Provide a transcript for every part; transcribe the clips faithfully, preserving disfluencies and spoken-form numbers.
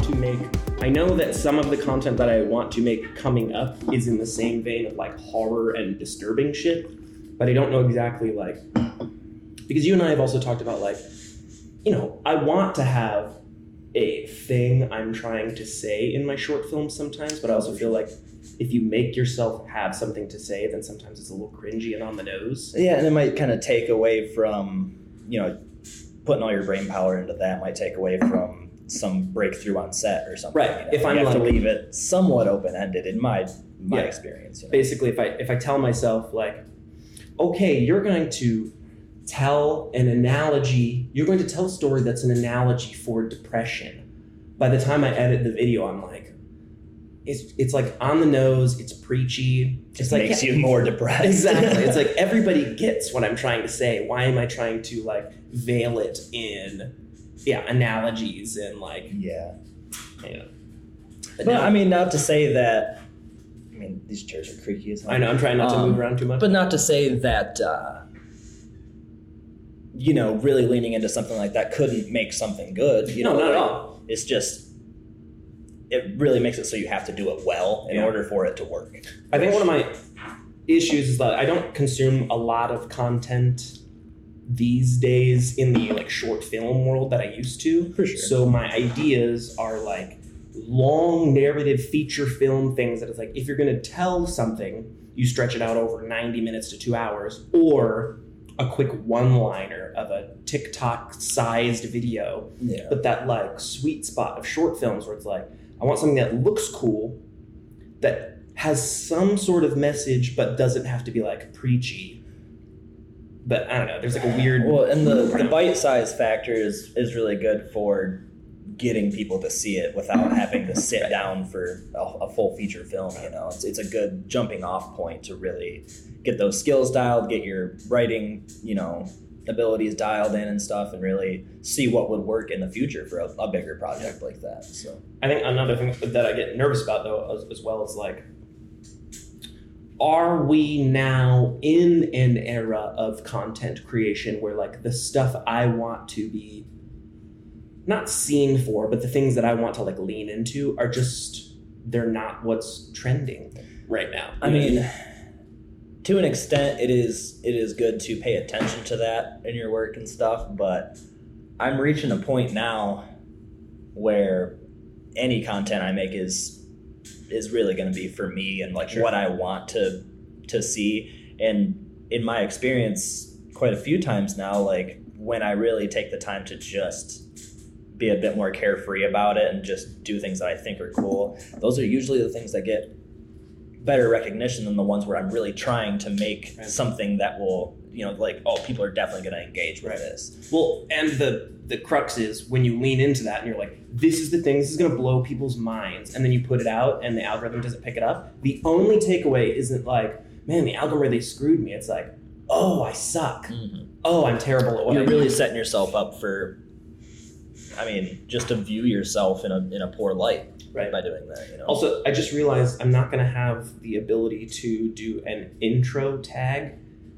want to make, I know that some of the content that I want to make coming up is in the same vein of like horror and disturbing shit, but I don't know exactly like, because you and I have also talked about like, you know, I want to have a thing I'm trying to say in my short films sometimes, but I also feel like if you make yourself have something to say, then sometimes it's a little cringy and on the nose. Yeah, and it might kind of take away from, you know, putting all your brain power into that might take away from some breakthrough on set or something. Right. You know? If I'm you have like, to leave it somewhat open-ended in my my yeah, experience. You know? Basically, if I if I tell myself like, okay, you're going to tell an analogy, you're going to tell a story that's an analogy for depression. By the time I edit the video, I'm like, it's it's like on the nose, it's preachy. It's It like makes yeah, you more depressed. Exactly. It's like everybody gets what I'm trying to say. Why am I trying to like veil it in yeah, analogies and like yeah. you know. But now, I mean, not to say that I mean these chairs are creaky as hell. I know, I'm trying not to um, move around too much. But not to say that uh you know, really leaning into something like that couldn't make something good. You no, know, not like, at all. It's just, it really makes it so you have to do it well in Yeah. order for it to work. I think one of my issues is that I don't consume a lot of content these days in the like short film world that I used to. For sure. So my ideas are like long narrative feature film things that it's like, if you're going to tell something, you stretch it out over ninety minutes to two hours, or a quick one-liner of a TikTok-sized video. Yeah. But that like sweet spot of short films where it's like, I want something that looks cool, that has some sort of message, but doesn't have to be like preachy. But I don't know, there's like a weird... Well, and the, the bite-size factor is, is really good for getting people to see it without having to sit down for a, a full feature film. You know, it's, it's a good jumping off point to really get those skills dialed, get your writing, you know, abilities dialed in and stuff, and really see what would work in the future for a, a bigger project like that. So I think another thing that I get nervous about though, as, as well, is like, are we now in an era of content creation where like the stuff I want to be not seen for, but the things that I want to like lean into are just, they're not what's trending right now. I mean, to an extent, it is it is good to pay attention to that in your work and stuff, but I'm reaching a point now where any content I make is is really going to be for me and like Sure. what I want to to see. And in my experience, quite a few times now, like when I really take the time to just be a bit more carefree about it and just do things that I think are cool, those are usually the things that get better recognition than the ones where I'm really trying to make Right. something that will, you know, like, oh, people are definitely going to engage with Right. this. Well, and the the crux is when you lean into that and you're like, this is the thing, this is going to blow people's minds, and then you put it out and the algorithm doesn't pick it up. The only takeaway isn't like, man, the algorithm, they screwed me. It's like, oh, I suck. Mm-hmm. Oh, I'm terrible at what You're I really do. setting yourself up for, I mean, just to view yourself in a in a poor light Right. by doing that. You know. Also, I just realized I'm not going to have the ability to do an intro tag.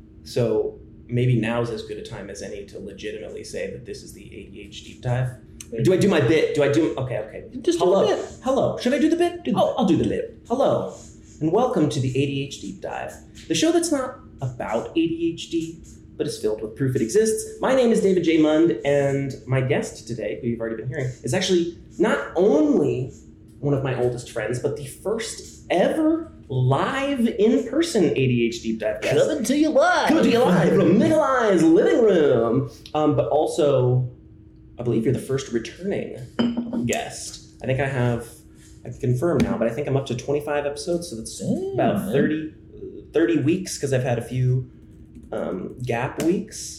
So maybe now's as good a time as any to legitimately say that this is the A D H deep dive. Do I do my bit? Do I do... Okay, okay. Just do Hello. the bit. Hello. Should I do the bit? Do the oh, bit. I'll do the bit. Hello. And welcome to the A D H Deep Dive, the show that's not about A D H D, but is filled with proof it exists. My name is David J. Mund, and my guest today, who you've already been hearing, is actually not only one of my oldest friends, but the first ever live in-person A D H Deep Dive guest. Coming to you live. Coming to you live from Nikolai's living room. Um, but also, I believe you're the first returning guest. I think I have, I can confirm now, but I think I'm up to twenty-five episodes, so that's Damn, about man. thirty, thirty weeks, because I've had a few um, gap weeks.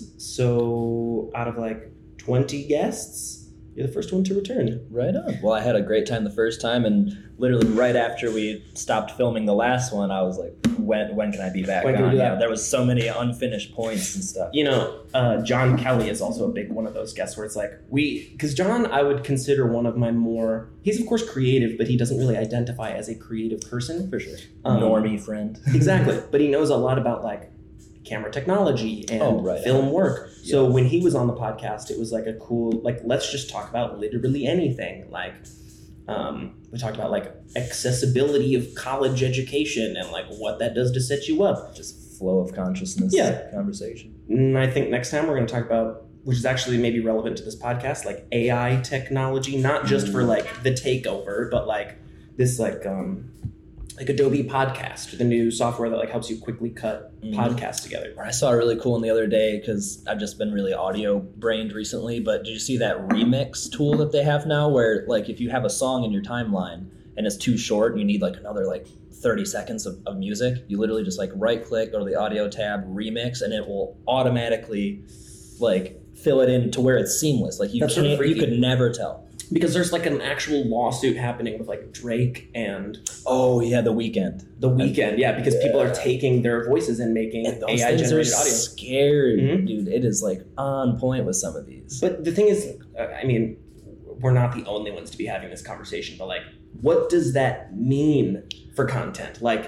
So out of like twenty guests, you're the first one to return. Right on. Well, I had a great time the first time, and literally right after we stopped filming the last one, I was like, when when can I be back When can we on? do Yeah, that? there was so many unfinished points and stuff. You know, uh, John Kelly is also a big one of those guests where it's like, we, because John, I would consider one of my more, he's of course creative, but he doesn't really identify as a creative person. For sure. Um, Normie friend. Exactly. But he knows a lot about like camera technology and Oh, right. film work. So Yeah. when he was on the podcast, it was like a cool, like, let's just talk about literally anything. Like, Um, we talked about like accessibility of college education and like what that does to set you up. Just flow of consciousness Yeah. conversation. And I think next time we're going to talk about, which is actually maybe relevant to this podcast, like A I technology, not just for like the takeover, but like this like um like Adobe Podcast, the new software that like helps you quickly cut Mm. podcasts together. I saw a really cool one the other day because I've just been really audio brained recently. But did you see that remix tool that they have now where like if you have a song in your timeline and it's too short and you need like another like thirty seconds of, of music, you literally just like right click, go to the audio tab, remix, and it will automatically like fill it in to where it's seamless. Like you That's sort of can't, you freaky. could never tell. Because there's like an actual lawsuit happening with like Drake and Oh yeah, The Weeknd. The Weeknd. Yeah, because people are Yeah. taking their voices and making And those A I things are generated audio. scary, Mhm. dude. It is like on point with some of these. But the thing is, uh, I mean, we're not the only ones to be having this conversation, but like, what does that mean for content? Like,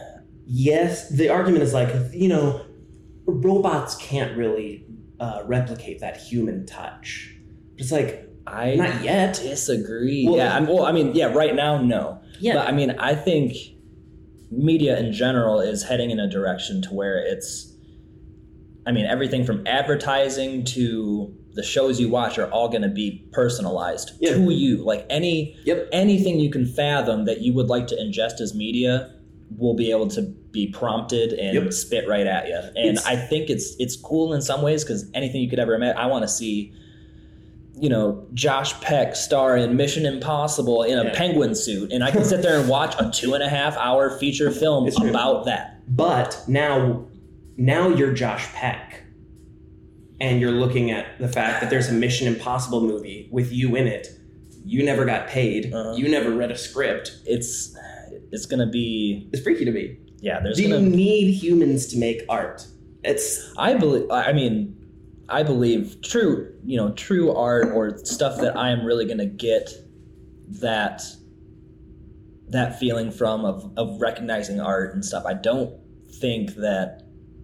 yes, the argument is like, you know, robots can't really uh, replicate that human touch. But it's like, I not yet. disagree. Well, yeah, I'm, well, I mean, yeah, right now, no. Yeah. But I mean, I think media in general is heading in a direction to where it's, I mean, everything from advertising to the shows you watch are all going to be personalized Yeah. to you. Like any Yep. anything you can fathom that you would like to ingest as media will be able to be prompted and Yep. spit right at you. And It's- I think it's it's cool in some ways because anything you could ever imagine, I want to see, you know, Josh Peck star in Mission Impossible in a Yeah. penguin suit, and I can sit there and watch a two and a half hour feature film It's true. about that. But now, now you're Josh Peck, and you're looking at the fact that there's a Mission Impossible movie with you in it. You never got paid. Uh-huh. You never read a script. It's it's gonna be It's freaky to me. yeah. There's Do you gonna need humans to make art? It's I believe. I mean, I believe true. You know, true art or stuff that I am really gonna get that that feeling from of of recognizing art and stuff. I don't think that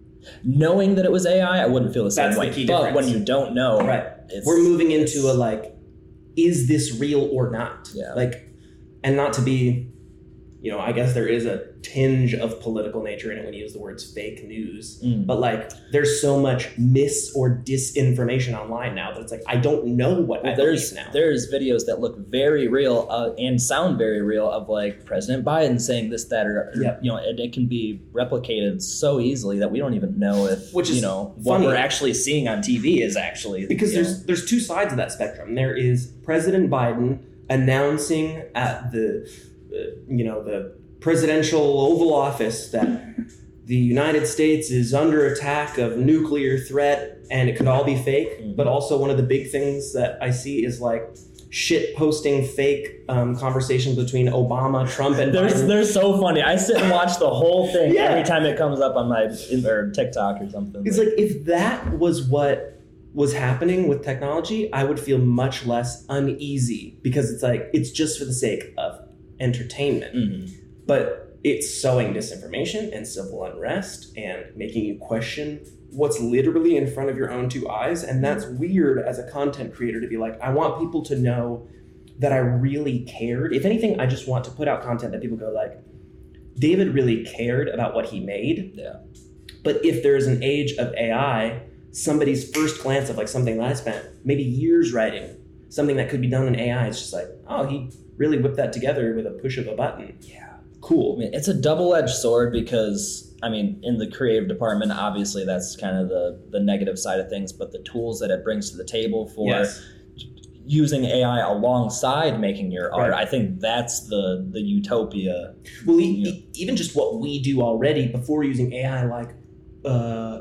knowing that it was A I, I wouldn't feel the same That's the way. key but difference. when you don't know, right. it's, We're moving it's- into a like, is this real or not? Yeah. Like, and not to be, you know, I guess there is a tinge of political nature in it when you use the words fake news. Mm. But like, there's so much mis or disinformation online now that it's like I don't know what I there's believe now. there's videos that look very real uh, and sound very real of like President Biden saying this, that, or, or Yep. you know, and it can be replicated so easily that we don't even know if Which is you know what funny. we're actually seeing on T V is actually Because you know, there's there's two sides of that spectrum. There is President Biden announcing at the uh, you know the presidential Oval Office that the United States is under attack of nuclear threat and it could all be fake. Mhm. But also one of the big things that I see is like shit posting fake um, conversations between Obama, Trump, and They're, Biden. they're so funny. I sit and watch the whole thing Yeah. every time it comes up on my in, or TikTok or something. It's like if that was what was happening with technology, I would feel much less uneasy because it's like it's just for the sake of entertainment. Mhm. But it's sowing disinformation and civil unrest and making you question what's literally in front of your own two eyes. And that's weird as a content creator to be like, I want people to know that I really cared. If anything, I just want to put out content that people go like, David really cared about what he made. Yeah. But if there's an age of A I, somebody's first glance of like something that I spent maybe years writing, something that could be done in A I, it's just like, oh, he really whipped that together with a push of a button. Yeah. Cool. I mean, it's a double-edged sword because, I mean, in the creative department, obviously that's kind of the, the negative side of things, but the tools that it brings to the table for Yes. using A I alongside making your art, Right. I think that's the, the utopia. Well, e- Yeah. e- even just what we do already before using A I, like uh,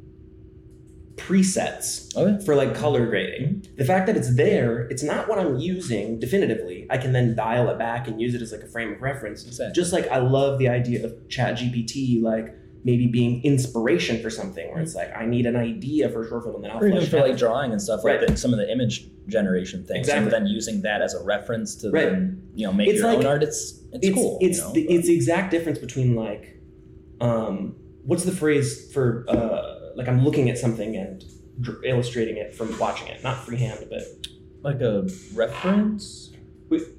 presets Okay. for like color grading. The fact that it's there, it's not what I'm using definitively. I can then dial it back and use it as like a frame of reference. Exactly. Just like I love the idea of Chat G P T, like maybe being inspiration for something where it's like I need an idea for a short film and then I'll Or even flesh for it out. like drawing and stuff, Right. like the, some of the image generation things, Exactly. and then using that as a reference to Right. then you know make It's your like- own art. It's it's, it's cool. It's you know, the, but- it's the exact difference between like, um, what's the phrase for uh, like I'm looking at something and dr- illustrating it from watching it, not freehand, but like a reference.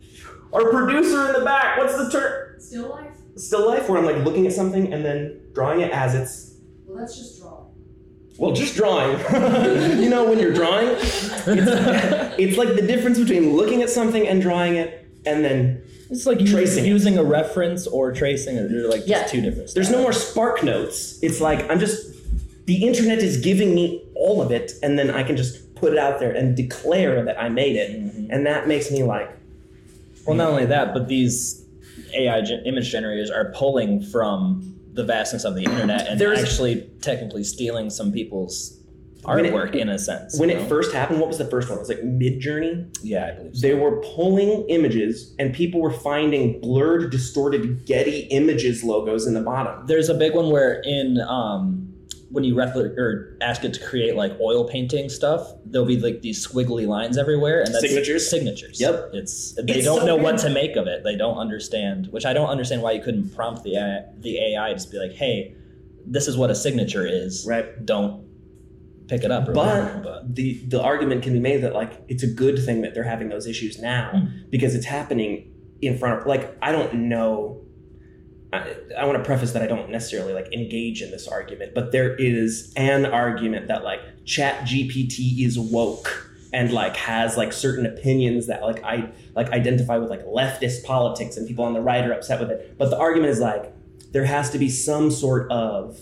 Our producer in the back, what's the term? Still life? Still life, where I'm like looking at something and then drawing it as it's. Well, that's just drawing. Well, just drawing. You know, when you're drawing, it's, it's like the difference between looking at something and drawing it, and then it's like tracing using it. a reference or tracing it. They're like just yeah. two different. There's no more spark notes. It's like I'm just the internet is giving me all of it, and then I can just put it out there and declare that I made it, mm-hmm. and that makes me like. Well, not only that, but these A I gen- image generators are pulling from the vastness of the internet and There's, actually technically stealing some people's artwork it, in a sense. When you it know? first happened, what was the first one? It was like Midjourney? Yeah, I believe so. They were pulling images and people were finding blurred, distorted Getty Images logos in the bottom. There's a big one where in um, when you repl- or ask it to create like oil painting stuff, there'll be like these squiggly lines everywhere, and that's signatures. Signatures. Yep. It's they it's don't so know weird. what to make of it. They don't understand, which I don't understand why you couldn't prompt the A I, the A I to just be like, "Hey, this is what a signature is. Right. Don't pick it up." Or but whatever, but the the argument can be made that like it's a good thing that they're having those issues now mm. because it's happening in front of like I don't know. I, I want to preface that I don't necessarily like engage in this argument, but there is an argument that like Chat G P T is woke and like has like certain opinions that like I like identify with like leftist politics, and people on the right are upset with it. But the argument is like there has to be some sort of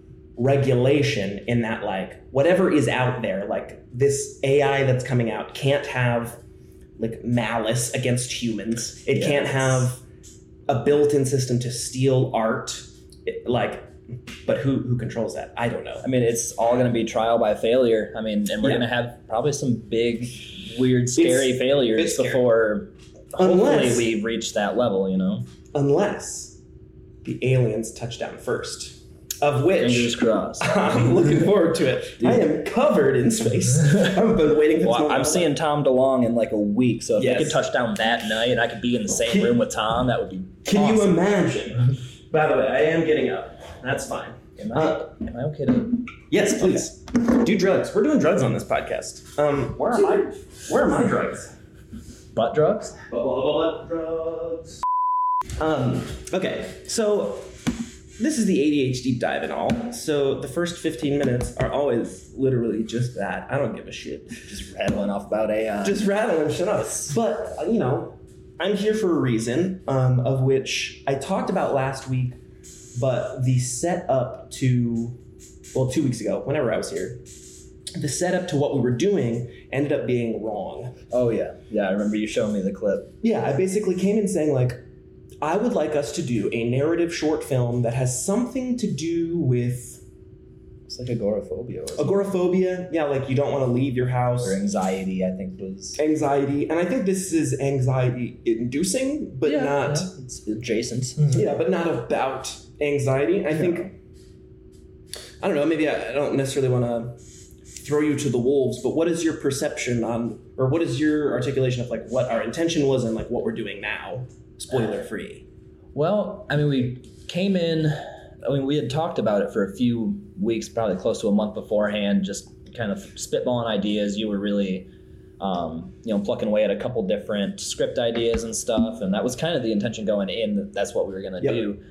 regulation in that like whatever is out there, like this A I that's coming out can't have like malice against humans. It yes. can't have a built-in system to steal art, like, but who who controls that? I don't know. I mean, it's all going to be trial by failure. I mean, and we're yeah. going to have probably some big, weird, scary it's, failures it's scary. before unless, hopefully we reach that level, you know? Unless the aliens touch down first. Of which fingers crossed. I'm looking forward to it. Dude. I am covered in space. I've been waiting for well, this I'm seeing Tom DeLonge in like a week, so if yes. they could touch down that night and I could be in the same can, room with Tom, that would be Can awesome. you imagine? By the way, I am getting up. That's fine. Am I, uh, am I okay to? Yes, please. Okay. Do drugs. We're doing drugs on this podcast. Um, where are my Where are my drugs? Butt drugs? Butt drugs. Um. Okay, so this is the A D H deep dive and all. So the first fifteen minutes are always literally just that. I don't give a shit. Just rattling off about A I. Just rattling shit up. But, you know, I'm here for a reason, um, of which I talked about last week, but the setup to, well, two weeks ago, whenever I was here, the setup to what we were doing ended up being wrong. Oh, yeah. Yeah, I remember you showing me the clip. Yeah, I basically came in saying, like, I would like us to do a narrative short film that has something to do with... It's like agoraphobia. Agoraphobia, yeah, like you don't want to leave your house. Or anxiety, I think was... Anxiety, and I think this is anxiety-inducing, but yeah, not... Yeah. It's adjacent. Yeah, but not about anxiety. I think... Yeah. I don't know, maybe I, I don't necessarily want to throw you to the wolves, but what is your perception on... Or what is your articulation of like what our intention was and like what we're doing now? Spoiler free. Well, I mean, we came in, I mean, we had talked about it for a few weeks, probably close to a month beforehand, just kind of spitballing ideas. You were really, um, you know, plucking away at a couple different script ideas and stuff. And that was kind of the intention going in, that that's what we were going to yep. do.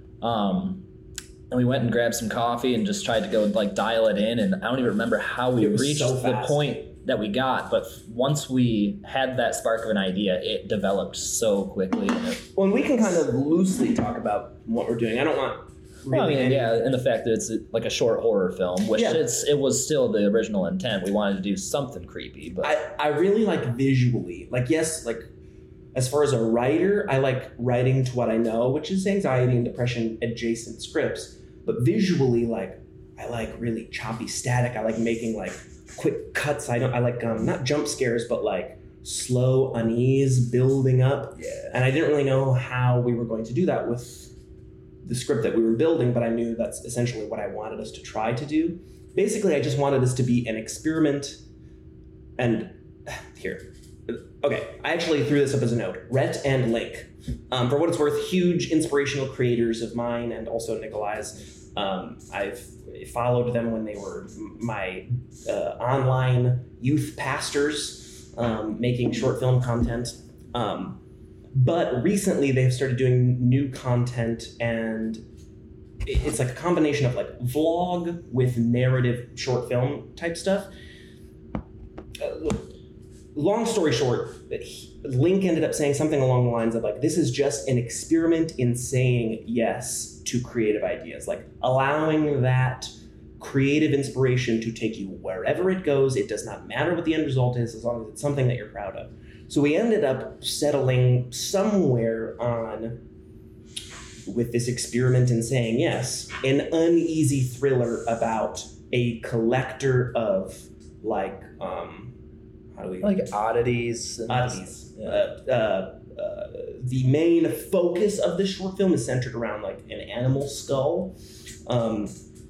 Um, and we went and grabbed some coffee and just tried to go like dial it in. And I don't even remember how we reached so the point that we got, but once we had that spark of an idea, it developed so quickly. Well, and we can kind of loosely talk about what we're doing. I don't want really well, I mean, any... yeah, and the fact that it's like a short horror film, which yeah. it's it was still the original intent. We wanted to do something creepy, but I, I really like visually. Like, yes, like as far as a writer, I like writing to what I know, which is anxiety and depression adjacent scripts. But visually, like I like really choppy static. I like making like quick cuts. I don't. I like um, not jump scares, but like slow unease building up. Yeah. And I didn't really know how we were going to do that with the script that we were building, but I knew that's essentially what I wanted us to try to do. Basically, I just wanted this to be an experiment. And here, okay, I actually threw this up as a note. Rhett and Link, um, for what it's worth, huge inspirational creators of mine and also Nikolai's. Um, I've followed them when they were my uh, online youth pastors, um, making short film content. Um, but recently they've started doing new content, and it's like a combination of like vlog with narrative short film type stuff. Uh, long story short, Link ended up saying something along the lines of like, this is just an experiment in saying yes to creative ideas, like allowing that creative inspiration to take you wherever it goes. It does not matter what the end result is, as long as it's something that you're proud of. So we ended up settling somewhere on, with this experiment in saying yes, an uneasy thriller about a collector of like, um, how do we... Like oddities. And oddities. Yeah. Uh, uh, uh, the main focus of this short film is centered around like an animal skull. Um,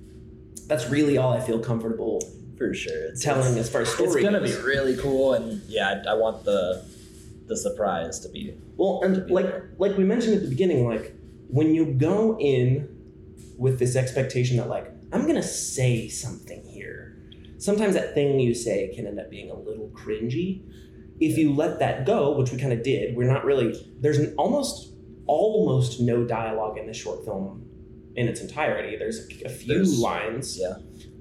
that's really all I feel comfortable for sure it's, telling it's, as far as story it's gonna goes. be really cool, and yeah, I, I want the the surprise to be well, and be like there. like we mentioned at the beginning, like when you go in with this expectation that like I'm gonna say something here, sometimes that thing you say can end up being a little cringy. If you let that go, which we kind of did, we're not really, there's an almost almost no dialogue in this short film in its entirety. There's a, a few There's, lines. Yeah.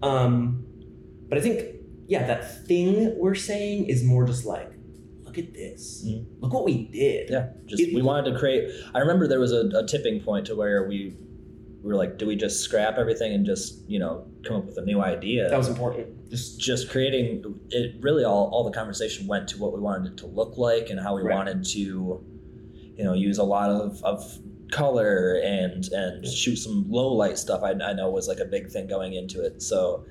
Um, but I think, yeah, that thing we're saying is more just like, look at this. Mm-hmm. Look what we did. Yeah. Just It- we wanted to create. I remember there was a, a tipping point to where we, we were like, do we just scrap everything and just, you know, come up with a new idea? That was important. Just just creating it. Really, all all the conversation went to what we wanted it to look like and how we Right. wanted to, you know, use a lot of of color and and shoot some low light stuff. I, I know was like a big thing going into it. So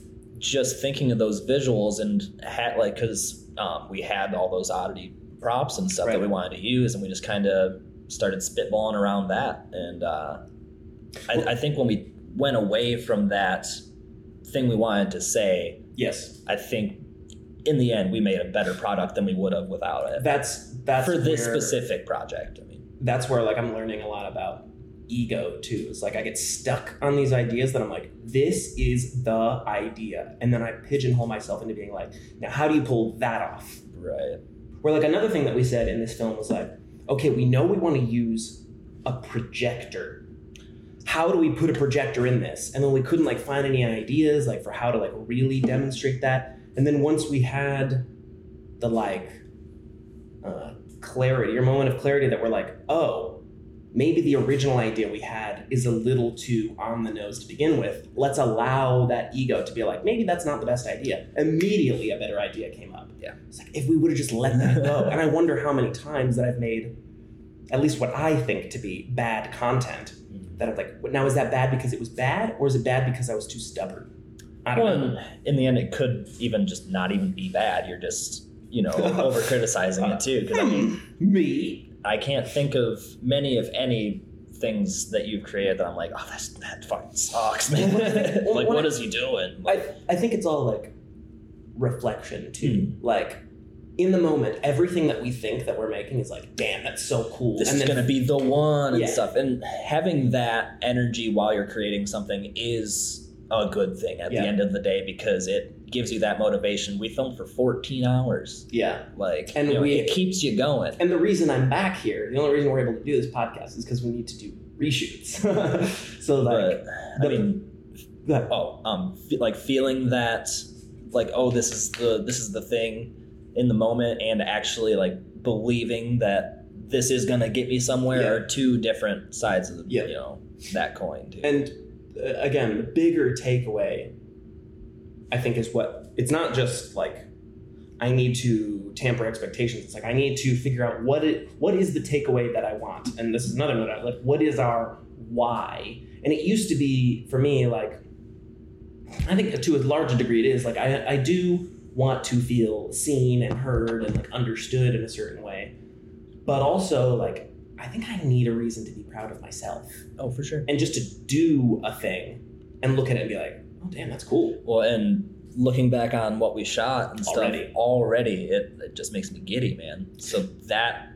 just thinking of those visuals and had like because um, we had all those oddity props and stuff Right. that we wanted to use, and we just kind of started spitballing around that. And uh, I, I think when we went away from that thing we wanted to say, yes, I think in the end we made a better product than we would have without it. that's that's For this where, specific project, I mean. That's where like I'm learning a lot about ego too. It's like I get stuck on these ideas that I'm like, this is the idea, and then I pigeonhole myself into being like, now how do you pull that off? Right. Where like another thing that we said in this film was like, okay, we know we want to use a projector. How do we put a projector in this? And then we couldn't like find any ideas like for how to like really demonstrate that. And then once we had the like uh, clarity or moment of clarity that we're like, oh, maybe the original idea we had is a little too on the nose to begin with. Let's allow that ego to be like, maybe that's not the best idea. Immediately a better idea came up. Yeah. It's like, if we would have just let that go. And I wonder how many times that I've made at least what I think to be bad content that I'm like, now is that bad because it was bad, or is it bad because I was too stubborn? I don't Well, know. and in the end, it could even just not even be bad. You're just, you know, over criticizing it too. Because I mean, Me? I can't think of many, if any, things that you've created that I'm like, oh, that's, that fucking sucks, man. Well, like, when what I- is he doing? Like, I, I think it's all like reflection too. Hmm. Like in the moment, everything that we think that we're making is like, damn, that's so cool. this and is then going to be the one and Yeah. stuff. And having that energy while you're creating something is a good thing at Yeah. the end of the day, because it gives you that motivation. We filmed for fourteen hours. yeah. Like, And you know, we- it keeps you going. And the reason I'm back here, the only reason we're able to do this podcast is because we need to do reshoots. So like, But, I the- mean, the- oh, um, fe- like feeling that, like, oh, this is the this is the thing in the moment, and actually like believing that this is gonna get me somewhere Yeah. are two different sides of the, Yeah. you know, that coin. Too. And uh, again, the bigger takeaway, I think, is what it's not just like I need to tamper expectations. It's like I need to figure out what it what is the takeaway that I want. And this is another note. Like, what is our why? And it used to be for me like, I think to a larger degree it is like I I do want to feel seen and heard and like understood in a certain way, but also like I think I need a reason to be proud of myself. oh, for sure. And just to do a thing and look at it and be like, oh, damn, that's cool. Well, and looking back on what we shot and stuff, Already. already, it, it just makes me giddy, man. So that,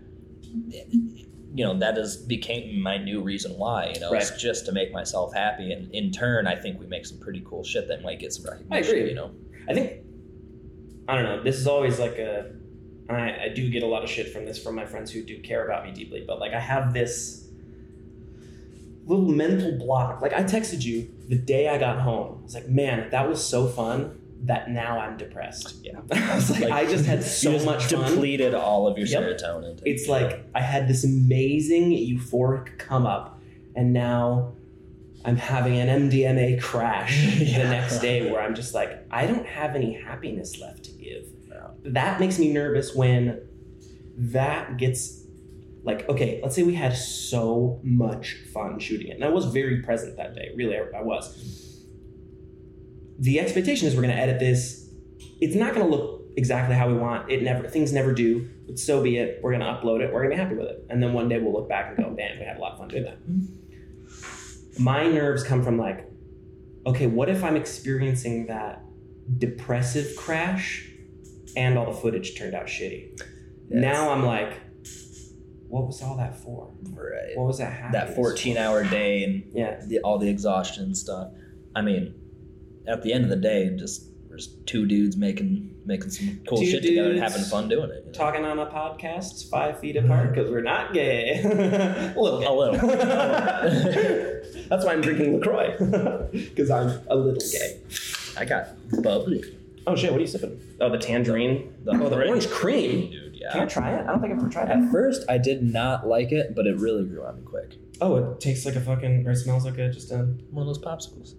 you know, that is became my new reason why, you know, it's Right. just to make myself happy. And in turn, I think we make some pretty cool shit that might get some recognition, I agree. you know. I think, I don't know, this is always like a, I, I do get a lot of shit from this from my friends who do care about me deeply, but like I have this little mental block. Like I texted you the day I got home. I was like, man, that was so fun that now I'm depressed. Yeah. I was like, Like, I just had so you just much fun. depleted all of your Yep. serotonin. It's like I had this amazing euphoric come up, and now I'm having an M D M A crash Yeah. the next day where I'm just like, I don't have any happiness left to give. No. That makes me nervous when that gets like, okay, let's say we had so much fun shooting it. And I was very present that day. Really, I, I was. The expectation is we're going to edit this. It's not going to look exactly how we want. It never, things never do, but so be it. We're going to upload it. We're going to be happy with it. And then one day we'll look back and go, man, we had a lot of fun doing that. My nerves come from like, okay, what if I'm experiencing that depressive crash and all the footage turned out shitty? Yes. Now I'm like, what was all that for? Right. What was that happiness That fourteen hour day and for? Yeah. the, all the exhaustion and stuff. I mean, at the end of the day, just there's two dudes making making some cool Two shit together and dudes having fun doing it. You know? Talking on a podcast five feet apart because we're not gay. a little gay. A little. That's why I'm drinking LaCroix. Because I'm a little gay. I got bubbly. Oh shit, what are you sipping? Oh, the tangerine? The oh, the orange orange cream? Dude, yeah. Can I try it? I don't think I've ever tried At that. first, I did not like it, but it really grew on me quick. Oh, it tastes like a fucking, or it smells like a, just a... One of those popsicles.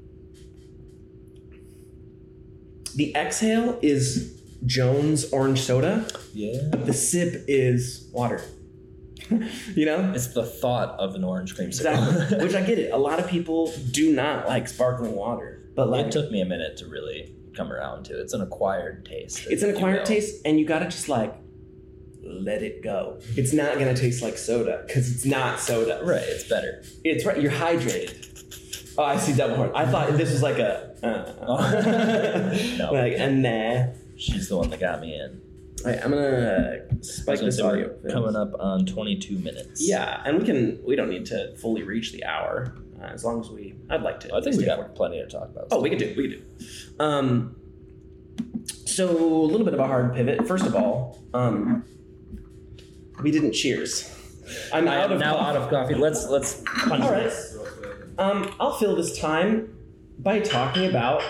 The exhale is Jones orange soda. Yeah. The sip is water. You know? It's the thought of an orange cream Exactly. Which I get it. A lot of people do not like sparkling water. But like, It took me a minute to really come around to it. It's an acquired taste. it's an if you acquired will. taste, and you gotta just like let it go. It's not gonna taste like soda because it's not soda. Right, it's better. It's right. You're hydrated. Oh, I see double horn. I thought this was like a uh, No. like a nah. She's the one that got me in. All right, I'm gonna spike So this we're audio. coming up on twenty-two minutes. Yeah, and we can. We don't need to fully reach the hour uh, as long as we. I'd like to. I think we stay for got plenty to talk about. Oh, we could do. We could do. Um, so a little bit of a hard pivot. First of all, um, we didn't cheers. I'm I out am of now coffee. out of coffee. Let's let's punch All right. this. Um, I'll fill this time by talking about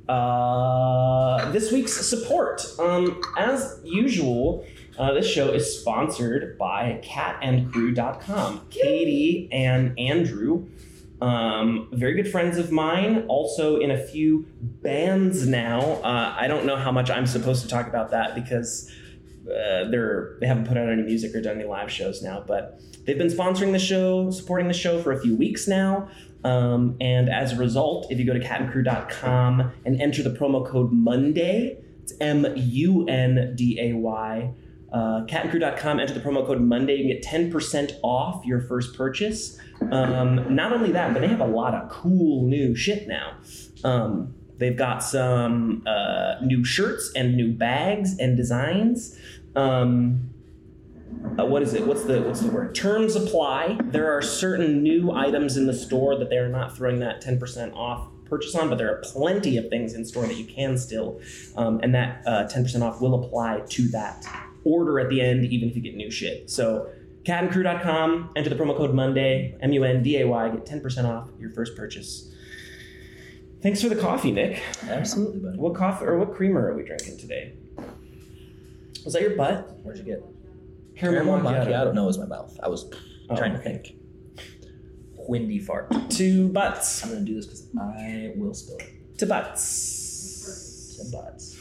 uh, this week's support. Um, as usual, uh, this show is sponsored by cat and crew dot com. Katie and Andrew, um, very good friends of mine, also in a few bands now. Uh, I don't know how much I'm supposed to talk about that because uh, they're they haven't put out any music or done any live shows now, but they've been sponsoring the show, supporting the show for a few weeks now. Um, and as a result, if you go to cat and crew dot com and enter the promo code Monday, it's M U N D A Y, uh, cat and crew dot com, enter the promo code Monday, you can get ten percent off your first purchase. Um, not only that, but they have a lot of cool new shit now. Um, they've got some uh, new shirts and new bags and designs. Um, Uh, what is it? What's the what's the word? Terms apply. There are certain new items in the store that they are not throwing that ten percent off purchase on, but there are plenty of things in store that you can still, um, and that uh, ten percent off will apply to that order at the end, even if you get new shit. So cat and crew dot com, enter the promo code Monday, M U N D A Y, get ten percent off your first purchase. Thanks for the coffee, Nick. Absolutely, buddy. What coffee or what creamer are we drinking today? Was that your butt? Where'd you get? Caramel macchiato. No, it was my mouth. I was Oh, trying to okay. think. Windy fart. Two butts. I'm gonna do this because I will spill it. To butts. Ten butts.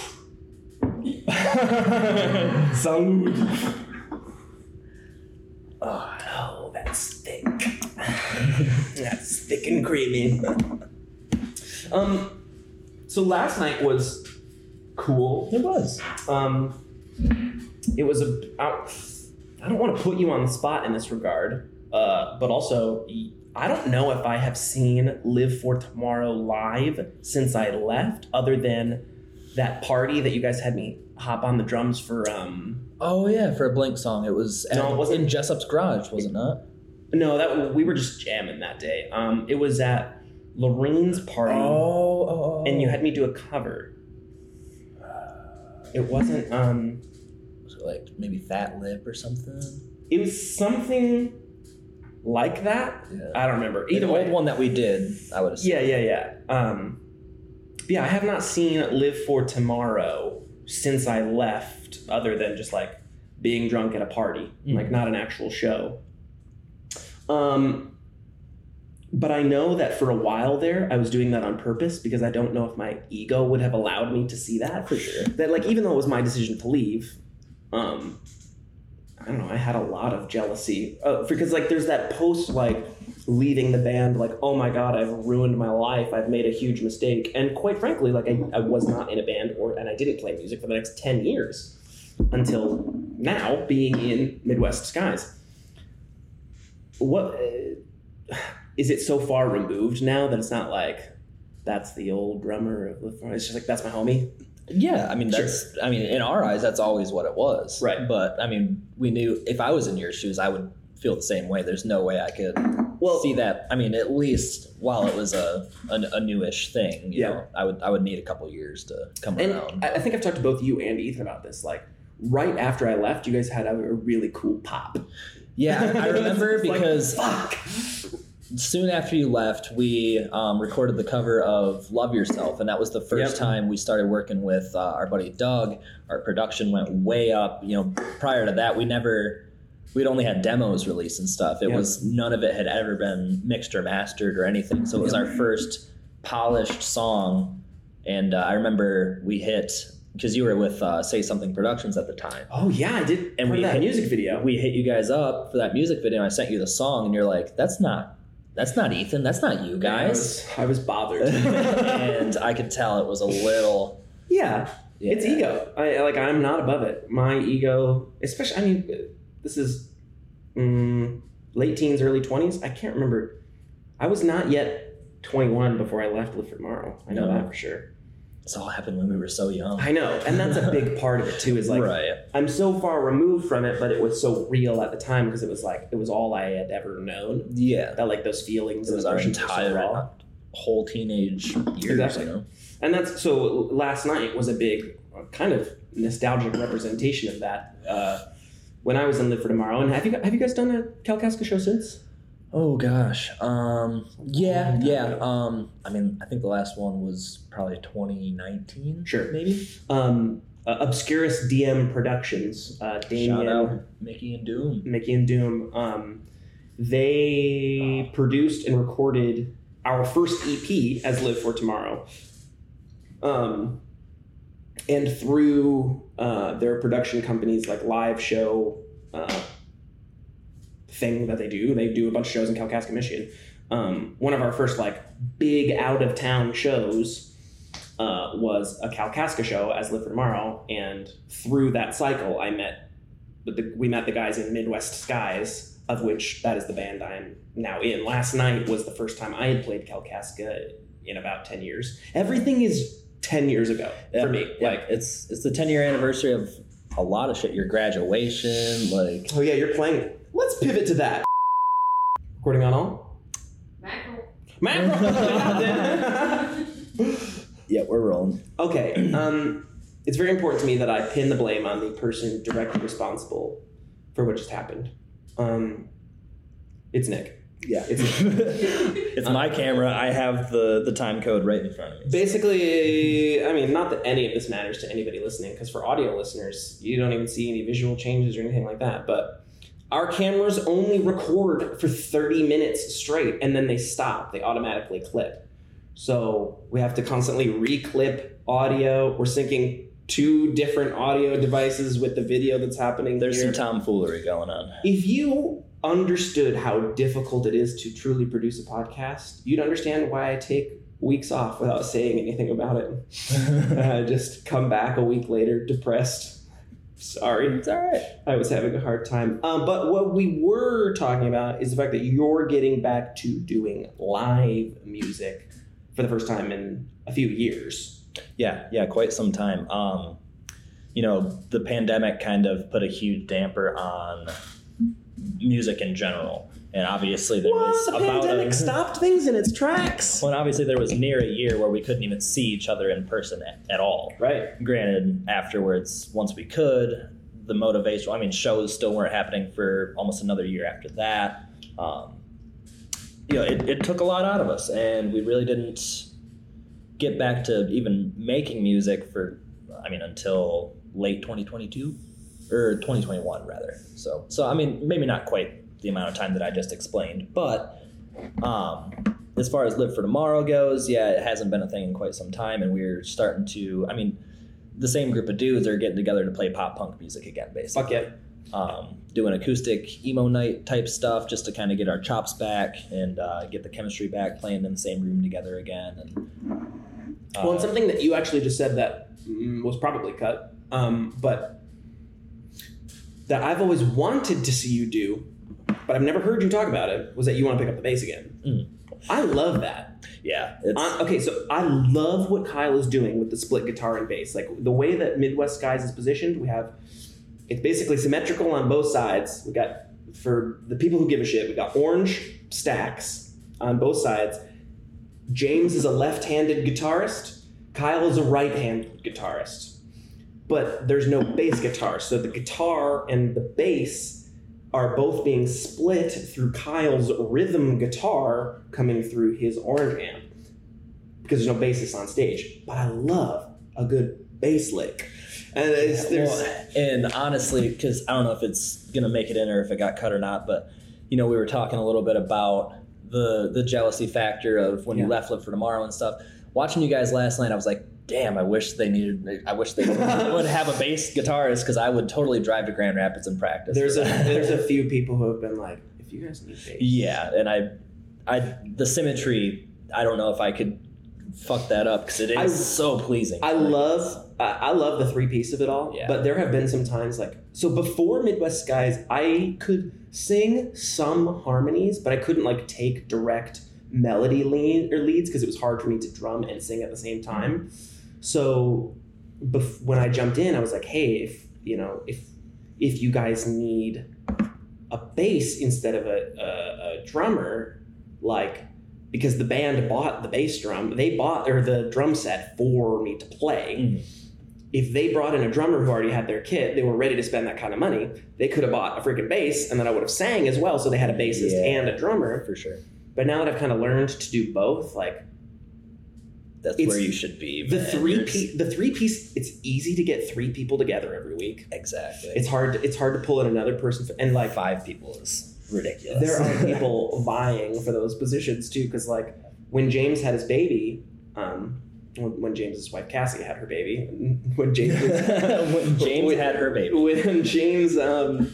Salud. Oh, no, that's thick. That's thick and creamy. Um, so last night was cool. It was. Um, it was a. I, I don't want to put you on the spot in this regard, uh, but also I don't know if I have seen Live for Tomorrow live since I left, other than that party that you guys had me hop on the drums for. Um, Oh yeah, for a Blink song. It was at, No, it wasn't- in Jessup's garage, was it not? no, that we were just jamming that day. Um, it was at Lorraine's party, Oh, oh, oh. and you had me do a cover. It wasn't. Um, Was it like maybe Fat Lip or something? It was something like that. Yeah. I don't remember. Either the way, old one that we did, I would assume. Yeah, yeah, yeah. Um, yeah, I have not seen Live for Tomorrow since I left, other than just like being drunk at a party, mm. like not an actual show. Um, but I know that for a while there, I was doing that on purpose because I don't know if my ego would have allowed me to see that. For sure. That like, even though it was my decision to leave, um, I don't know, I had a lot of jealousy uh, because like there's that post like leaving the band, like, oh my God, I've ruined my life. I've made a huge mistake. And quite frankly, like I, I was not in a band or, and I didn't play music for the next ten years until now being in Midwest Skies. What, uh, is it so far removed now that it's not like, that's the old drummer of Live For? It's just like, that's my homie. Yeah, I mean, that's, sure. I mean, in our eyes, that's always what it was. Right. But, I mean, we knew if I was in your shoes, I would feel the same way. There's no way I could well, see that. I mean, at least while it was a a, a newish thing, you yeah. know, I would I would need a couple years to come and around. I think I've talked to both you and Ethan about this. Like, right after I left, you guys had a, a really cool pop. Yeah, I remember because like, fuck. Soon after you left, we um, recorded the cover of Love Yourself, and that was the first yep. time we started working with uh, our buddy Doug. Our production went way up. You know, prior to that, we never, we'd only had demos released and stuff. It yep. was, none of it had ever been mixed or mastered or anything. So it was yep. our first polished song, and uh, I remember we hit, because you were with uh, Say Something Productions at the time. Oh yeah, I did. And we that hit, music video. We hit you guys up for that music video, and I sent you the song, and you're like, that's not, That's not Ethan. That's not you guys. I was, I was bothered. And I could tell it was a little... Yeah, yeah. It's ego. I like. I'm not above it. My ego, especially, I mean, this is um, late teens, early twenties. I can't remember. I was not yet twenty-one before I left Live For Tomorrow. I know no. that for sure. This all happened when we were so young. I know. And that's a big part of it, too, is like, right. I'm so far removed from it, but it was so real at the time because it was like, it was all I had ever known. Yeah. That, like, those feelings. It was our entire so whole teenage years, exactly. you know? And that's, so last night was a big uh, kind of nostalgic representation of that. Uh, when I was in Live For Tomorrow. And have you, have you guys done a Kalkaska show since? Oh gosh, um, yeah, yeah. Um, I mean, I think the last one was probably twenty nineteen. Sure, maybe. Um, uh, Obscurus D M Productions. Uh, Damien, shout out Mickey and Doom. Mickey and Doom. Um, they oh. produced and recorded our first E P as Live For Tomorrow. Um, and through uh, their production companies like Live Show. Uh, thing that they do. They do a bunch of shows in Kalkaska, Michigan. Um, one of our first like big out of town shows uh, was a Kalkaska show as Live For Tomorrow, and through that cycle, I met the, we met the guys in Midwest Skies, of which that is the band I'm now in. Last night was the first time I had played Kalkaska in about ten years. Everything is ten years ago yeah, for me. Yeah. Like it's it's the ten year anniversary of a lot of shit. Your graduation, like oh yeah, you're playing. Let's pivot to that. Recording on all? Mackerel. Mackerel! Yeah, we're rolling. Okay. Um, it's very important to me that I pin the blame on the person directly responsible for what just happened. Um, it's Nick. Yeah. It's Nick. It's my camera. I have the, the time code right in front of me. Basically, I mean, not that any of this matters to anybody listening, because for audio listeners, you don't even see any visual changes or anything like that, but our cameras only record for thirty minutes straight, and then they stop. They automatically clip. So we have to constantly re-clip audio. We're syncing two different audio devices with the video that's happening There's here. some tomfoolery going on. If you understood how difficult it is to truly produce a podcast, you'd understand why I take weeks off without saying anything about it. I just come back a week later depressed. Sorry. It's all right. I was having a hard time. Um, but what we were talking about is the fact that you're getting back to doing live music for the first time in a few years. Yeah, yeah, quite some time. Um, you know, the pandemic kind of put a huge damper on music in general. And obviously there what? was the about pandemic a, stopped things in its tracks. Well, and obviously there was near a year where we couldn't even see each other in person at, at all. Right. Granted, afterwards, once we could, the motivation. I mean, shows still weren't happening for almost another year after that. Um, you know, it, it took a lot out of us, and we really didn't get back to even making music for, I mean, until late twenty twenty-two or twenty twenty-one rather. So, so I mean, maybe not quite the amount of time that I just explained, but um, as far as Live for Tomorrow goes, yeah, it hasn't been a thing in quite some time, and we're starting to, I mean, the same group of dudes are getting together to play pop punk music again, basically. Fuck yeah. Um, doing acoustic emo night type stuff just to kind of get our chops back and uh, get the chemistry back, playing in the same room together again. And uh, well, and something that you actually just said that mm, was probably cut, um, but that I've always wanted to see you do, but I've never heard you talk about it, was that you want to pick up the bass again. Mm. I love that. Yeah. It's, uh, okay, so I love what Kyle is doing with the split guitar and bass. Like the way that Midwest Skies is positioned, we have, it's basically symmetrical on both sides. We got, for the people who give a shit, we got orange stacks on both sides. James is a left-handed guitarist. Kyle is a right-handed guitarist. But there's no bass guitar. So the guitar and the bass are both being split through Kyle's rhythm guitar coming through his orange amp. Because there's no bassist on stage. But I love a good bass lick. And it's, there's, well, and honestly, because I don't know if it's gonna make it in or if it got cut or not, but you know, we were talking a little bit about the the jealousy factor of when yeah. you left Live for Tomorrow and stuff. Watching you guys last night, I was like, damn, I wish they needed. I wish they would have a bass guitarist, because I would totally drive to Grand Rapids and practice. There's a there's a few people who have been like, if you guys need bass, yeah, and I, I the symmetry, I don't know if I could fuck that up, because it is I, so pleasing. I love. I love the three piece of it all, yeah. but there have been some times like, so before Midwest Skies, I could sing some harmonies, but I couldn't like take direct melody lead or leads because it was hard for me to drum and sing at the same time. So bef- when I jumped in, I was like, hey, if you know, if if you guys need a bass instead of a, a, a drummer, like, because the band bought the bass drum, they bought or the drum set for me to play. Mm-hmm. If they brought in a drummer who already had their kit, they were ready to spend that kind of money, they could have bought a freaking bass, and then I would have sang as well, so they had a bassist yeah, and a drummer. For sure. But now that I've kind of learned to do both, like... That's where you should be. The three, piece, the three piece, it's easy to get three people together every week. Exactly. It's hard to, it's hard to pull in another person, for, and like... Five people is ridiculous. There are people vying for those positions, too, because like, when James had his baby... um When, when James's wife Cassie had her baby, when James was, when James when, had her baby, when James, um,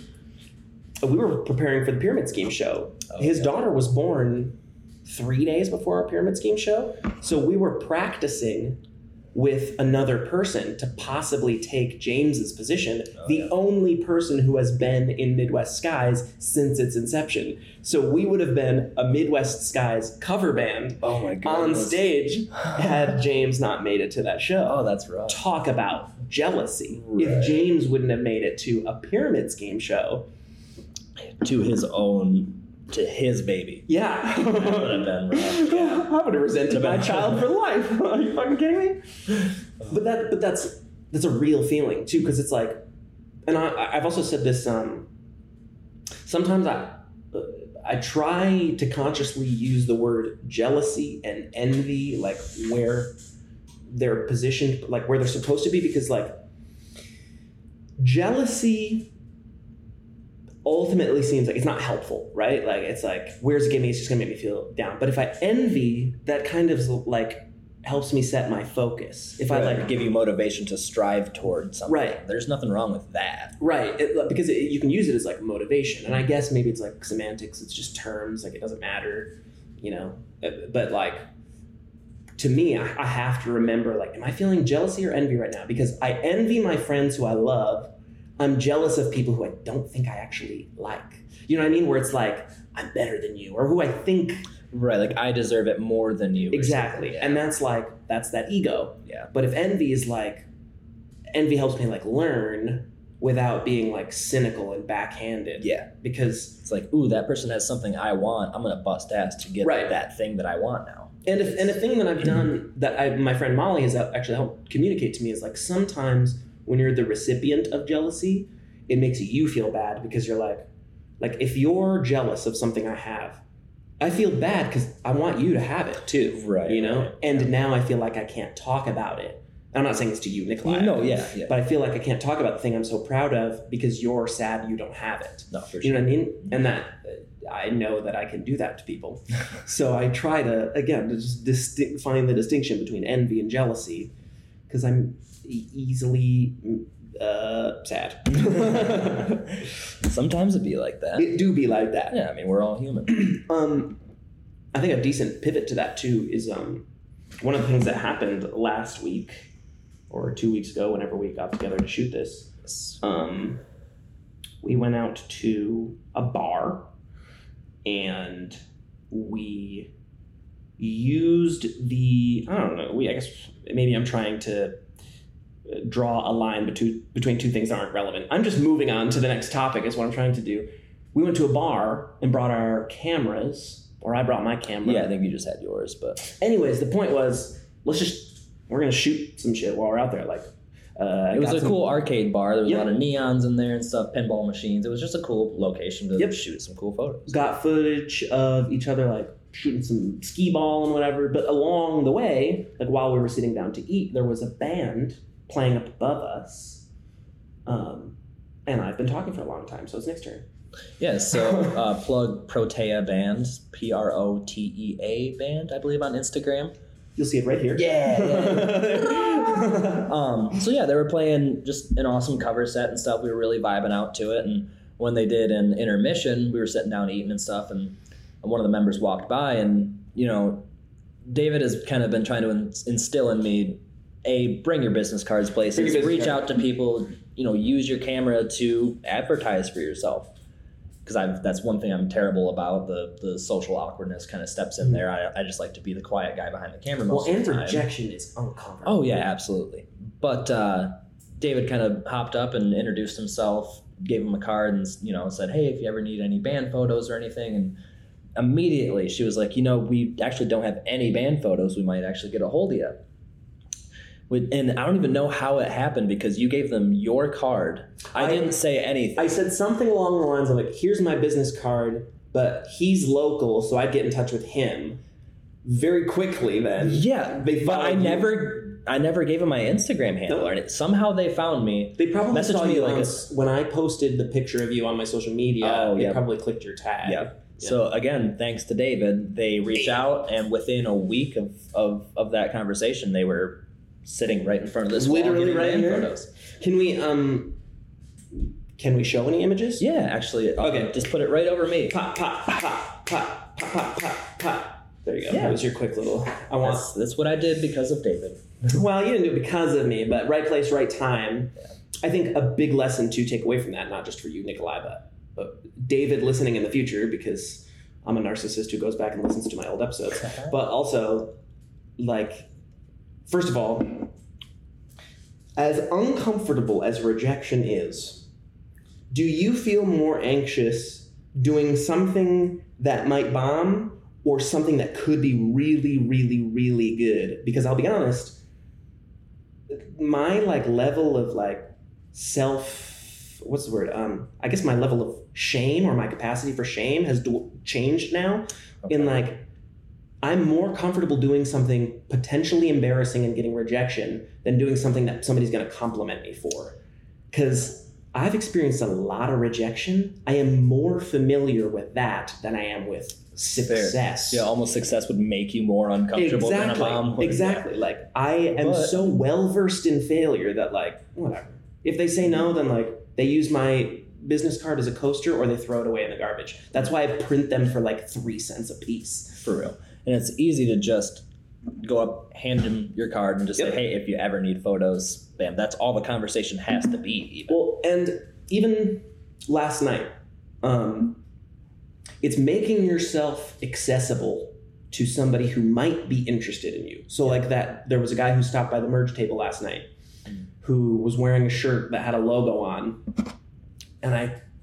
we were preparing for the Pyramid Scheme show. Oh, His yeah. daughter was born three days before our Pyramid Scheme show, so we were practicing with another person to possibly take James's position, oh, the yeah. only person who has been in Midwest Skies since its inception. So we would have been a Midwest Skies cover band oh my on stage had James not made it to that show. Oh, that's rough. Talk about jealousy. Right. If James wouldn't have made it to a Pyramid Scheme show. To his own... To his baby. Yeah. That would have been rough. Yeah. I would have resented my child for life. Are you fucking kidding me? But that, but that's that's a real feeling too, because it's like, and I, I've also said this. Um, sometimes I I try to consciously use the word jealousy and envy, like where they're positioned, like where they're supposed to be, because like jealousy ultimately seems like it's not helpful, right? Like it's like, where's it getting me? It's just gonna make me feel down. But if I envy, that kind of like helps me set my focus. If right. I like give you motivation to strive towards something, right? There's nothing wrong with that, right? It, because it, you can use it as like motivation, and I guess maybe it's like semantics. It's just terms, like it doesn't matter, you know. But like to me, I, I have to remember, like, am I feeling jealousy or envy right now? Because I envy my friends who I love. I'm jealous of people who I don't think I actually like. You know what I mean? Where it's like, I'm better than you, or who I think... Right, like I deserve it more than you. Exactly. Yeah. And that's like, that's that ego. Yeah. But if envy is like, envy helps me like learn without being like cynical and backhanded. Yeah. Because... It's like, ooh, that person has something I want. I'm going to bust ass to get right. that thing that I want now. And if, and a thing that I've done that I, my friend Molly has actually helped communicate to me is like, sometimes when you're the recipient of jealousy, it makes you feel bad because you're like, like if you're jealous of something I have, I feel bad because I want you to have it too. Right. You know? Right, and yeah. now I feel like I can't talk about it. I'm not saying this to you, Nikolai. No, yeah, yeah. But I feel like I can't talk about the thing I'm so proud of because you're sad you don't have it. No, for sure. You know what I mean? And that I know that I can do that to people. So I try to, again, to just distinct, find the distinction between envy and jealousy because I'm e- easily uh, sad. Sometimes it'd be like that. It do be like that. Yeah, I mean, we're all human. um, I think a decent pivot to that too is um, one of the things that happened last week or two weeks ago, whenever we got together to shoot this. Um, we went out to a bar and we used the, I don't know, we, I guess maybe I'm trying to draw a line between, between two things that aren't relevant. I'm just moving on to the next topic is what I'm trying to do. We went to a bar and brought our cameras, or I brought my camera. Yeah, I think you just had yours, but... Anyways, the point was, let's just, we're going to shoot some shit while we're out there. Like, uh, it was a some, cool arcade bar. There was Yep. a lot of neons in there and stuff, pinball machines. It was just a cool location to Yep. shoot some cool photos. Got footage of each other, like, shooting some skee ball and whatever. But along the way, like, while we were sitting down to eat, there was a band playing up above us. Um, and I've been talking for a long time, so it's Nick's turn. Yeah, so uh, plug Protea Band, P R O T E A Band, I believe, on Instagram. You'll see it right here. Yeah. um, so yeah, they were playing just an awesome cover set and stuff. We were really vibing out to it. And when they did an intermission, we were sitting down eating and stuff. And one of the members walked by, and you know, David has kind of been trying to instill in me, a bring your business cards places, Bring your business reach card. out to people, you know, use your camera to advertise for yourself. Because I've that's one thing I'm terrible about. The the social awkwardness kind of steps in there. I, I just like to be the quiet guy behind the camera most Well, of and the time. rejection is uncomfortable. Oh yeah, absolutely. But uh, David kind of hopped up and introduced himself, gave him a card, and you know said, "Hey, if you ever need any band photos or anything," and immediately she was like, "You know, we actually don't have any band photos. We might actually get a hold of you." And I don't even know how it happened because you gave them your card. I, I- didn't say anything. I said something along the lines of like, here's my business card, but he's local, so I'd get in touch with him. Very quickly then. Yeah, They but I followed you. never, I never gave him my Instagram handle, No. and it, somehow they found me. They probably Message saw me you like on, a- s- when I posted the picture of you on my social media. Oh, they yeah. probably clicked your tag. Yeah. So again, thanks to David, they reach out, and within a week of, of, of that conversation, they were sitting right in front of this wall Literally getting right band here? photos. Can we um? Can we show any images? Yeah, actually, I'll Okay. just put it right over me. Pop, pop, pop, pop, pop, pop, pop, pop. There you go. Yeah. That was your quick little. I want. That's, that's what I did because of David. Well, you didn't do it because of me, but right place, right time. Yeah. I think a big lesson to take away from that, not just for you, Nikolai, but, but David listening in the future, because I'm a narcissist who goes back and listens to my old episodes. But also, like, first of all, as uncomfortable as rejection is, do you feel more anxious doing something that might bomb or something that could be really, really, really good? Because I'll be honest, my like level of like self, what's the word? Um, I guess my level of shame or my capacity for shame has d- changed now. Okay. In like, I'm more comfortable doing something potentially embarrassing and getting rejection than doing something that somebody's going to compliment me for. Because I've experienced a lot of rejection. I am more familiar with that than I am with success. Yeah, almost success would make you more uncomfortable exactly. than a bomb would. Exactly. Like, I am But- so well versed in failure that, like, whatever. If they say no, then, like, they use my business card as a coaster or they throw it away in the garbage. That's why I print them for, like, three cents a piece. For real. And it's easy to just go up, hand him your card, and just Yep. say, hey, if you ever need photos, bam. That's all the conversation has to be, even. Well, and even last night, um, it's making yourself accessible to somebody who might be interested in you. So like that, there was a guy who stopped by the merge table last night who was wearing a shirt that had a logo on. And I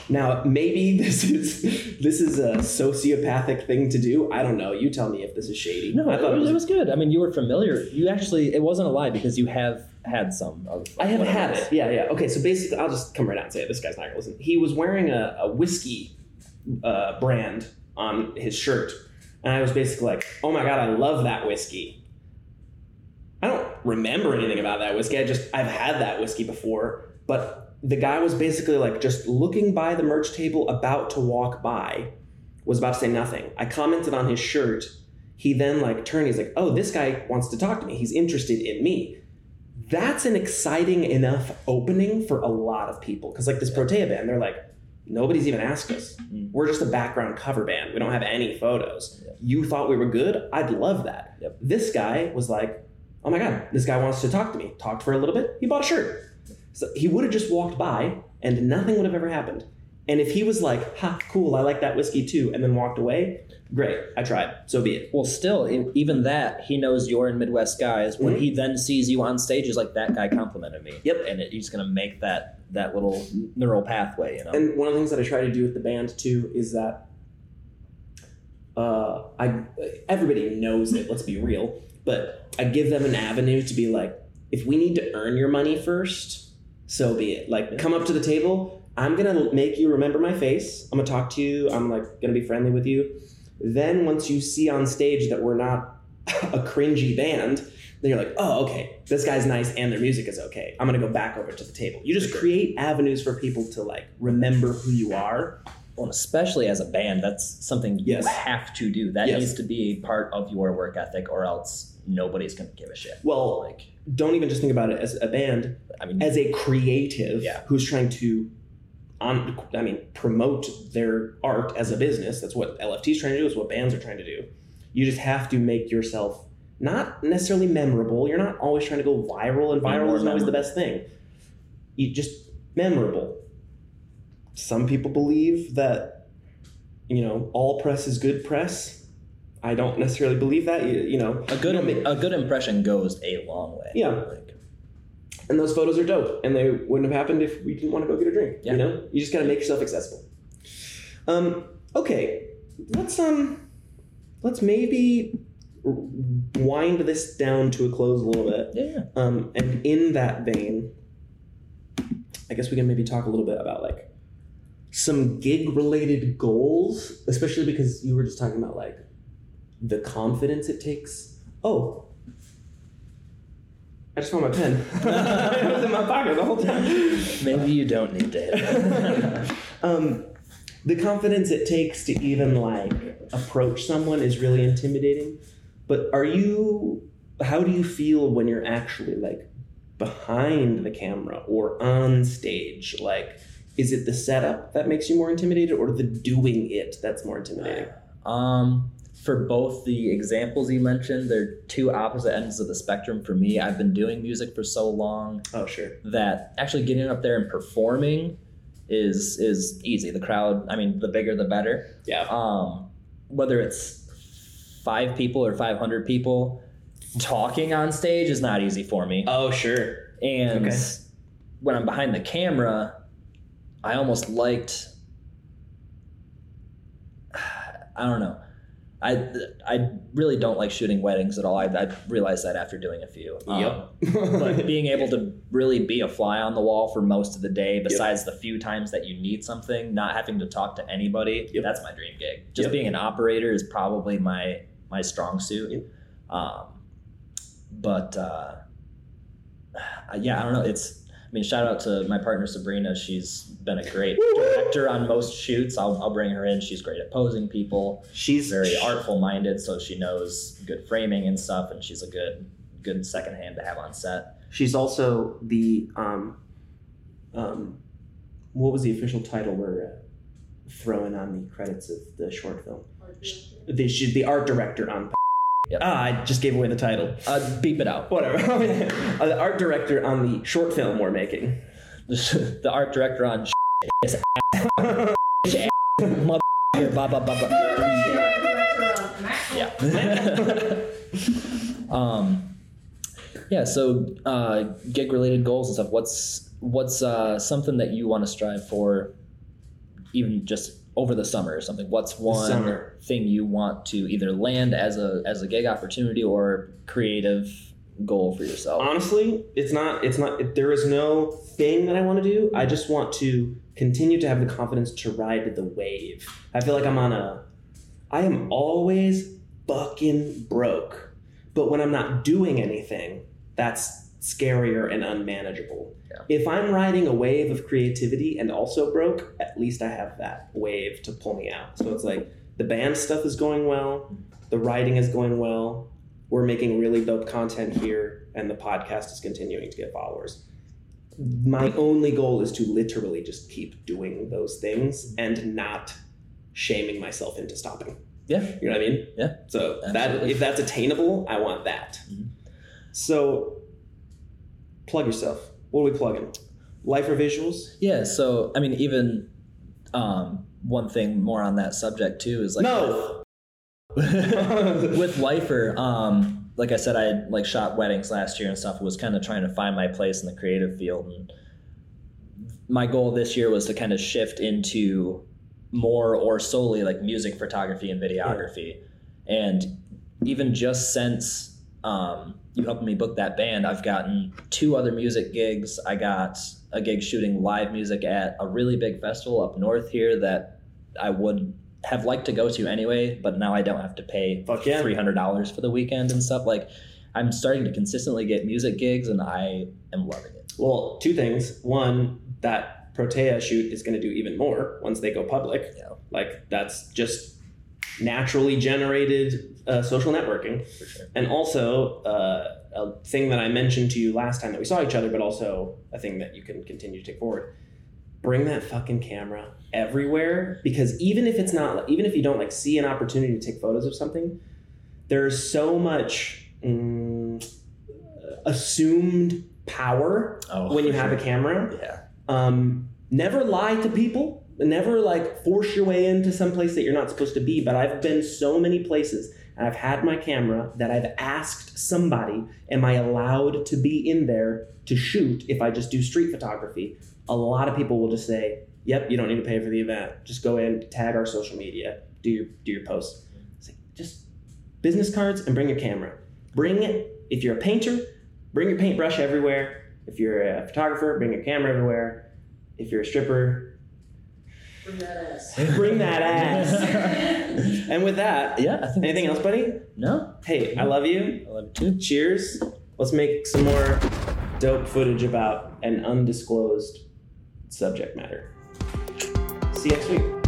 Now, maybe this is this is a sociopathic thing to do. I don't know. You tell me if this is shady. No, I thought it was, it was good. I mean, you were familiar. You actually, it wasn't a lie because you have had some of. I have whatever had it is. it. Yeah, yeah. Okay, so basically, I'll just come right out and say it. This guy's not going to listen. He was wearing a, a whiskey uh, brand on his shirt. And I was basically like, oh my God, I love that whiskey. I don't remember anything about that whiskey. I just, I've had that whiskey before. But the guy was basically like just looking by the merch table, about to walk by, was about to say nothing. I commented on his shirt. He then like turned, he's like, oh, this guy wants to talk to me. He's interested in me. That's an exciting enough opening for a lot of people. Because like this Protea band, they're like, nobody's even asked us. Mm. We're just a background cover band. We don't have any photos. Yep. You thought we were good? I'd love that. Yep. This guy was like, oh my God, this guy wants to talk to me. Talked for a little bit. He bought a shirt. So he would have just walked by and nothing would have ever happened. And if he was like, ha, cool, I like that whiskey too, and then walked away, great, I tried. So be it. Well, still, e- even that, he knows you're in Midwest Guys. When Mhm. he then sees you on stage, he's like, that guy complimented me. Yep. And it, he's going to make that that little neural pathway, you know? And one of the things that I try to do with the band too is that uh, I everybody knows it, let's be real, but I give them an avenue to be like, if we need to earn your money first, so be it. Like, come up to the table. I'm going to make you remember my face. I'm going to talk to you. I'm like going to be friendly with you. Then once you see on stage that we're not a cringy band, then you're like, oh, okay, this guy's nice and their music is okay. I'm going to go back over to the table. You just create avenues for people to like remember who you are. Well, especially as a band, that's something you Yes. have to do. That Yes. needs to be part of your work ethic, or else nobody's going to give a shit. Well, Like, don't even just think about it as a band, I mean, as a creative Yeah. who's trying to on I mean promote their art as a business. That's what L F T is trying to do, is what bands are trying to do. You just have to make yourself not necessarily memorable. You're not always trying to go viral, and Be viral more isn't always the memorable. best thing. You just memorable. Some people believe that, you know, all press is good press. I don't necessarily believe that. You, you know, a good you know, a good impression goes a long way. Yeah. Like, and those photos are dope, and they wouldn't have happened if we didn't want to go get a drink. Yeah. You know, you just gotta make yourself accessible. Um, okay, let's um, let's maybe wind this down to a close a little bit. yeah. Um, and in that vein, I guess we can maybe talk a little bit about like some gig-related goals, especially because you were just talking about like the confidence it takes. Oh. I just found my pen. It was in my pocket the whole time. Maybe you don't need to hit it. um, the confidence it takes to even like approach someone is really intimidating. But are you? How do you feel when you're actually like behind the camera or on stage? Like, is it the setup that makes you more intimidated, or the doing it that's more intimidating? Um, for both the examples you mentioned, they're two opposite ends of the spectrum for me. I've been doing music for so long Oh, sure. that actually getting up there and performing is is easy. The crowd, I mean, the bigger the better. Yeah. Um, whether it's five people or five hundred people, talking on stage is not easy for me. Oh, sure. And Okay. when I'm behind the camera, I almost liked, I don't know. I, I really don't like shooting weddings at all. I, I realized that after doing a few. Um, Yep. but being able to really be a fly on the wall for most of the day, besides the few times that you need something, not having to talk to anybody, Yep. that's my dream gig. Just Yep. being an operator is probably my my strong suit. Yep. Um, but uh, yeah, I don't know. It's I mean, shout out to my partner Sabrina. She's been a great director on most shoots. I'll, I'll bring her in. She's great at posing people. She's Very artful minded, so she knows good framing and stuff, and she's a good good second hand to have on set. She's also the um, um, what was the official title we're uh, throwing on the credits of the short film? The, she's the art director on. Yep. Ah, I just gave away the title. Uh, beep it out. Whatever. uh, the art director on the short film we're making. The, the art director on is mother blah blah blah blah. Yeah. um. Yeah. So, uh, gig related goals and stuff. What's what's uh, something that you want to strive for even just over the summer or something, what's one summer. thing you want to either land as a as a gig opportunity or creative goal for yourself? Honestly, it's not, it's not, there is no thing that I want to do. I just want to continue to have the confidence to ride the wave. I feel like I'm on a, I am always fucking broke. But when I'm not doing anything, that's scarier and unmanageable. Yeah. If I'm riding a wave of creativity and also broke, at least I have that wave to pull me out. So it's like the band stuff is going well, the writing is going well, we're making really dope content here, and the podcast is continuing to get followers. My only goal is to literally just keep doing those things and not shaming myself into stopping. Yeah. You know what I mean? Yeah. So that Absolutely. if that's attainable, I want that. Mhm. So plug yourself. What are we plugging? Life or visuals? Yeah. So, I mean, even um, one thing more on that subject too is like No. with, with Lifer, um, like I said, I had like shot weddings last year and stuff. Was kind of trying to find my place in the creative field, and my goal this year was to kind of shift into more or solely like music photography and videography. Yeah. And even just since um, you helped me book that band, I've gotten two other music gigs. I got a gig shooting live music at a really big festival up north here that I would have liked to go to anyway, but now I don't have to pay Fuck yeah. three hundred dollars for the weekend and stuff. Like, I'm starting to consistently get music gigs, and I am loving it. Well, two things. One, that Protea shoot is going to do even more once they go public. Yeah. Like, that's just naturally generated uh, social networking. For sure. And also, uh, a thing that I mentioned to you last time that we saw each other, but also a thing that you can continue to take forward. Bring that fucking camera everywhere, because even if it's not, even if you don't like see an opportunity to take photos of something, there's so much mm, assumed power Oh, when you for have sure. a camera. Yeah. Um, never lie to people. Never like force your way into some place that you're not supposed to be. But I've been so many places and I've had my camera that I've asked somebody, am I allowed to be in there to shoot if I just do street photography? A lot of people will just say, yep, you don't need to pay for the event. Just go in, tag our social media, do your do your posts. It's like, just business cards and bring your camera. Bring it. If you're a painter, bring your paintbrush everywhere. If you're a photographer, bring your camera everywhere. If you're a stripper, Bring that ass. bring that ass. And with that, Yeah. I think anything else, buddy? No. Hey, I love you. I love it too. Cheers. Let's make some more dope footage about an undisclosed subject matter. See you next week.